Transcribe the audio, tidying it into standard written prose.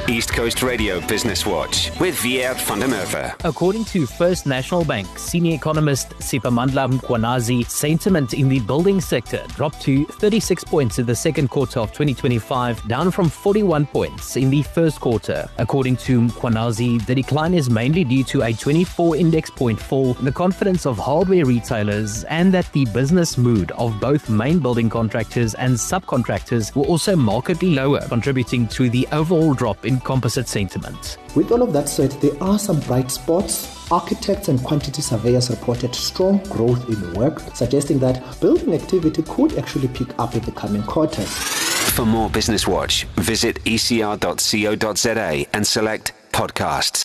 East Coast Radio Business Watch with Wiert van der Merwe. According to First National Bank senior economist Siphamandla Mkhwanazi, sentiment in the building sector dropped to 36 points in the second quarter of 2025, down from 41 points in the first quarter. According to Mkhwanazi, the decline is mainly due to a 24 index point fall in the confidence of hardware retailers, and that the business mood of both main building contractors and subcontractors were also markedly lower, contributing to the overall drop in composite sentiment. With all of that said, there are some bright spots. Architects and quantity surveyors reported strong growth in work, suggesting that building activity could actually pick up in the coming quarters. For more Business Watch, visit ecr.co.za and select podcasts.